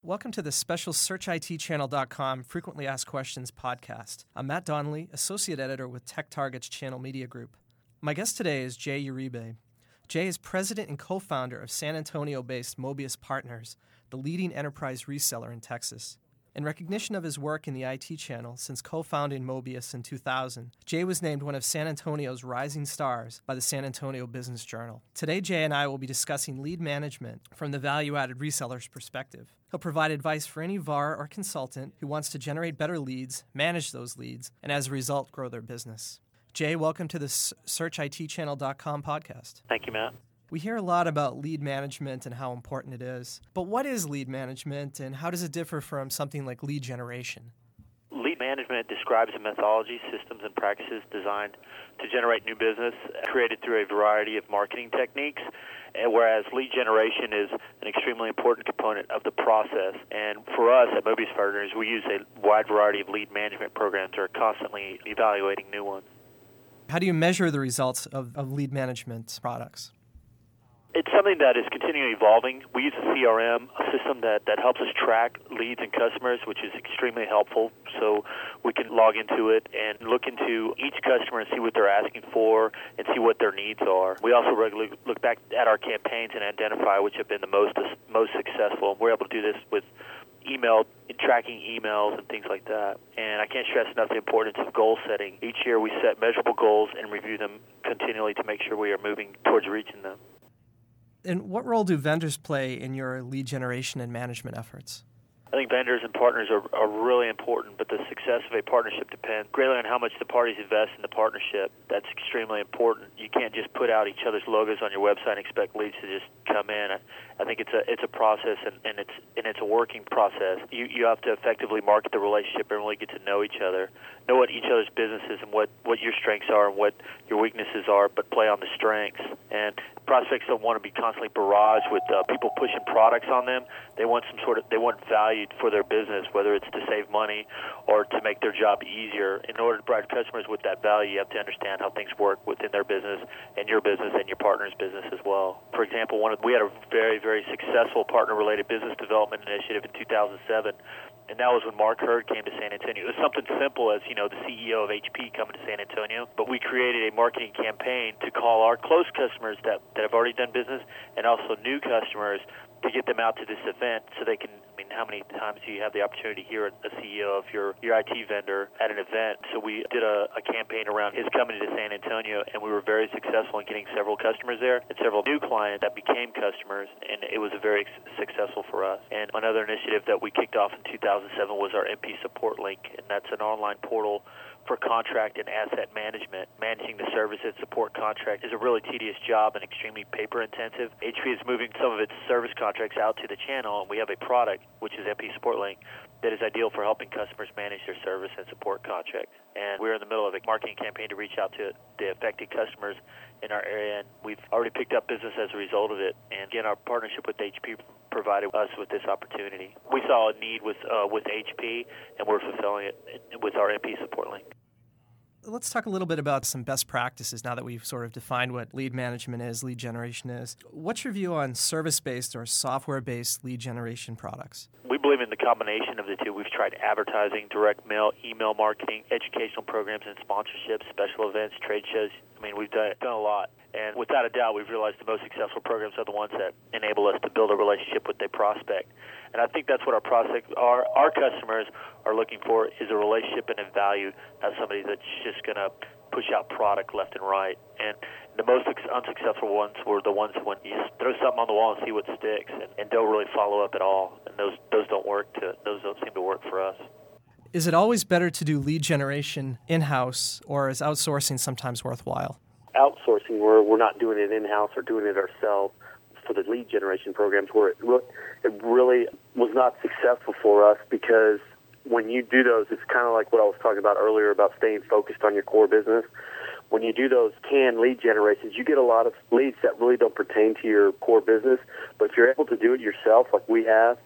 Welcome to the special SearchITChannel.com Frequently Asked Questions podcast. I'm Matt Donnelly, Associate Editor with TechTarget's Channel Media Group. My guest today is Jay Uribe. Jay is president and co-founder of San Antonio-based Mobius Partners, the leading enterprise reseller in Texas. In recognition of his work in the IT channel since co-founding Mobius in 2000, Jay was named one of San Antonio's rising stars by the San Antonio Business Journal. Today, Jay and I will be discussing lead management from the value-added reseller's perspective. He'll provide advice for any VAR or consultant who wants to generate better leads, manage those leads, and as a result, grow their business. Jay, welcome to the SearchITChannel.com podcast. Thank you, Matt. We hear a lot about lead management and how important it is. But what is lead management and how does it differ from something like lead generation? Lead management describes a methodology, systems, and practices designed to generate new business created through a variety of marketing techniques, whereas lead generation is an extremely important component of the process. And for us at Mobius Partners, we use a wide variety of lead management programs and are constantly evaluating new ones. How do you measure the results of lead management products? It's something that is continually evolving. We use a CRM, a system that helps us track leads and customers, which is extremely helpful. So we can log into it and look into each customer and see what they're asking for and see what their needs are. We also regularly look back at our campaigns and identify which have been the most successful. And we're able to do this with tracking emails and things like that. And I can't stress enough the importance of goal setting. Each year we set measurable goals and review them continually to make sure we are moving towards reaching them. And what role do vendors play in your lead generation and management efforts? I think vendors and partners are really important, but the success of a partnership depends greatly on how much the parties invest in the partnership. That's extremely important. You can't just put out each other's logos on your website and expect leads to just come in. I think it's a process and it's a working process. You have to effectively market the relationship and really get to know each other, know what each other's business is and what your strengths are and what your weaknesses are, but play on the strengths. And prospects don't want to be constantly barraged with people pushing products on them. They want value for their business, whether it's to save money or to make their job easier. In order to provide customers with that value, you have to understand how things work within their business and your partner's business as well. For example, we had a very, very successful partner-related business development initiative in 2007. And that was when Mark Hurd came to San Antonio. It was something simple as, the CEO of HP coming to San Antonio. But we created a marketing campaign to call our close customers that have already done business and also new customers to get them out to this event so they can, how many times do you have the opportunity to hear a CEO of your IT vendor at an event? So we did a campaign around his coming to San Antonio, and we were very successful in getting several customers there and several new clients that became customers, and it was very successful for us. And another initiative that we kicked off in 2007 was our MP Support Link, and that's an online portal for contract and asset management. Managing the service and support contract is a really tedious job and extremely paper-intensive. HP is moving some of its service contracts out to the channel, and we have a product, which is MP Support Link, that is ideal for helping customers manage their service and support contracts. And we're in the middle of a marketing campaign to reach out to the affected customers in our area, and we've already picked up business as a result of it. And again, our partnership with HP provided us with this opportunity. We saw a need with HP, and we're fulfilling it with our MP Support Link. Let's talk a little bit about some best practices now that we've sort of defined what lead management is, lead generation is. What's your view on service-based or software-based lead generation products? We believe in the combination of the two. We've tried advertising, direct mail, email marketing, educational programs and sponsorships, special events, trade shows. We've done a lot. And without a doubt, we've realized the most successful programs are the ones that enable us to build a relationship with a prospect. And I think that's what our customers are looking for, is a relationship and a value, not somebody that's just going to push out product left and right. And the most unsuccessful ones were the ones when you just throw something on the wall and see what sticks and don't really follow up at all. And those don't seem to work for us. Is it always better to do lead generation in-house, or is outsourcing sometimes worthwhile? Outsourcing, where we're not doing it in-house or doing it ourselves for the lead generation programs, where it really was not successful for us, because when you do those, it's kind of like what I was talking about earlier about staying focused on your core business. when you do those canned lead generations, you get a lot of leads that really don't pertain to your core business. But if you're able to do it yourself, like we have,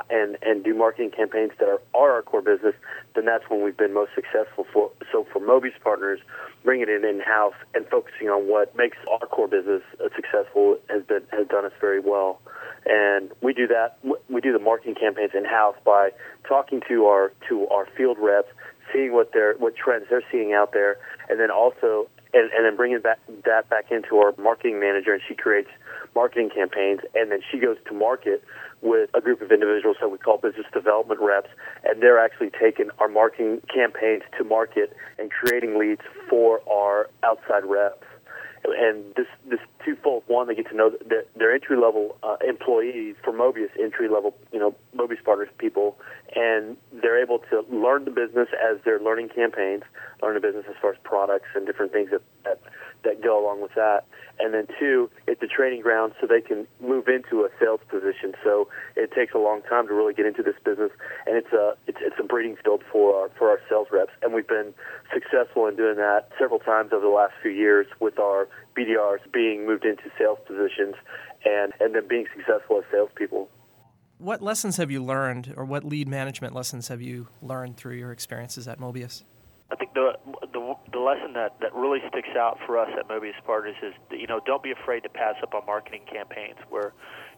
and do marketing campaigns that are our core business, then that's when we've been most successful. So for Mobius Partners, bringing it in-house and focusing on what makes our core business successful has done us very well. And we do that. We do the marketing campaigns in-house by talking to our field reps, seeing what trends they're seeing out there, and then also and then bringing that back into our marketing manager, and she creates marketing campaigns, and then she goes to market with a group of individuals that we call business development reps, and they're actually taking our marketing campaigns to market and creating leads for our outside reps. And this twofold: one, they get to know their entry-level employees for Mobius, entry-level, Mobius Partners people, and they're able to learn the business as they're learning campaigns, learn the business as far as products and different things that go along with that. And then two, it's a training ground so they can move into a sales position. So it takes a long time to really get into this business, and it's a breeding field for our sales reps. And we've been successful in doing that several times over the last few years with our BDRs being moved into sales positions and then being successful as salespeople. What lessons have you learned, or what lead management lessons have you learned through your experiences at Mobius? I think the lesson that really sticks out for us at Mobius Partners is, don't be afraid to pass up on marketing campaigns where,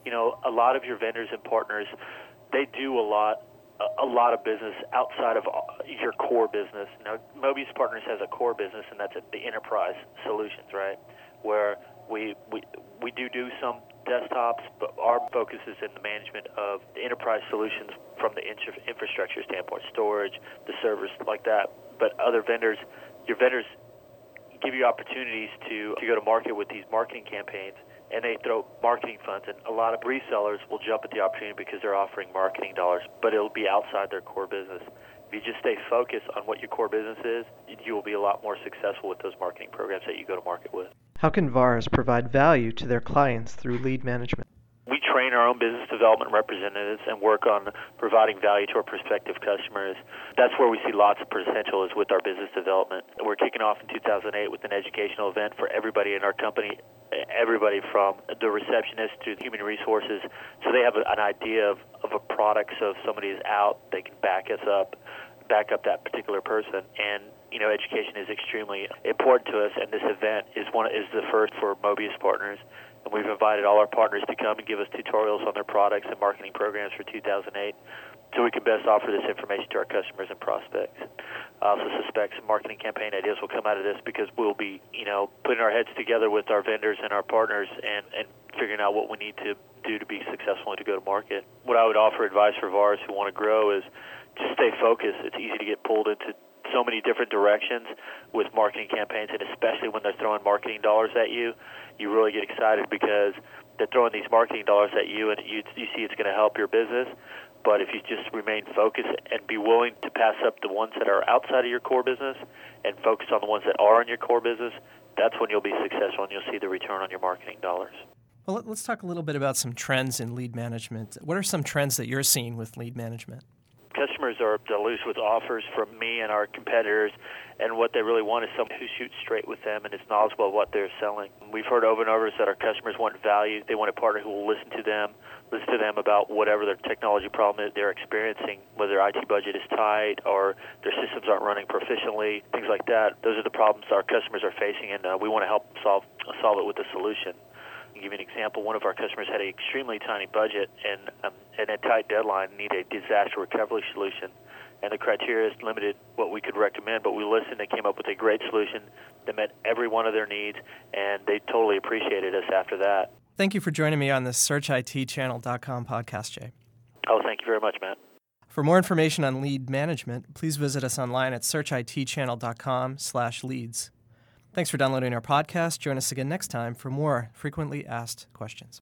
a lot of your vendors and partners, they do a lot of business outside of your core business. Now, Mobius Partners has a core business, and that's the enterprise solutions, right? Where we do some desktops, but our focus is in the management of the enterprise solutions from the infrastructure standpoint, storage, the servers, like that. But other vendors, your vendors give you opportunities to go to market with these marketing campaigns, and they throw marketing funds, and a lot of resellers will jump at the opportunity because they're offering marketing dollars, but it'll be outside their core business. If you just stay focused on what your core business is, you will be a lot more successful with those marketing programs that you go to market with. How can VARs provide value to their clients through lead management? We train our own business development representatives and work on providing value to our prospective customers. That's where we see lots of potential, is with our business development. We're kicking off in 2008 with an educational event for everybody in our company, everybody from the receptionist to human resources, so they have an idea of a product. So if somebody is out, they can back up that particular person. And education is extremely important to us, and this event is the first for Mobius Partners. And we've invited all our partners to come and give us tutorials on their products and marketing programs for 2008, so we can best offer this information to our customers and prospects. I also suspect some marketing campaign ideas will come out of this, because we'll be, putting our heads together with our vendors and our partners and figuring out what we need to do to be successful and to go to market. What I would offer advice for VARs who want to grow is just stay focused. It's easy to get pulled into so many different directions with marketing campaigns, and especially when they're throwing marketing dollars at you, you really get excited because they're throwing these marketing dollars at you, and you see it's going to help your business. But if you just remain focused and be willing to pass up the ones that are outside of your core business and focus on the ones that are in your core business, that's when you'll be successful and you'll see the return on your marketing dollars. Well, let's talk a little bit about some trends in lead management. What are some trends that you're seeing with lead management? Customers are loose with offers from me and our competitors, and what they really want is someone who shoots straight with them and is knowledgeable of what they're selling. We've heard over and over that our customers want value. They want a partner who will listen to them about whatever their technology problem is they're experiencing, whether their IT budget is tight or their systems aren't running proficiently, things like that. Those are the problems our customers are facing, and we want to help solve it with a solution. To give you an example, one of our customers had an extremely tiny budget and a tight deadline, needed a disaster recovery solution. And the criteria limited what we could recommend, but we listened and came up with a great solution that met every one of their needs, and they totally appreciated us after that. Thank you for joining me on the SearchITChannel.com podcast, Jay. Oh, thank you very much, Matt. For more information on lead management, please visit us online at SearchITChannel.com/leads. Thanks for downloading our podcast. Join us again next time for more frequently asked questions.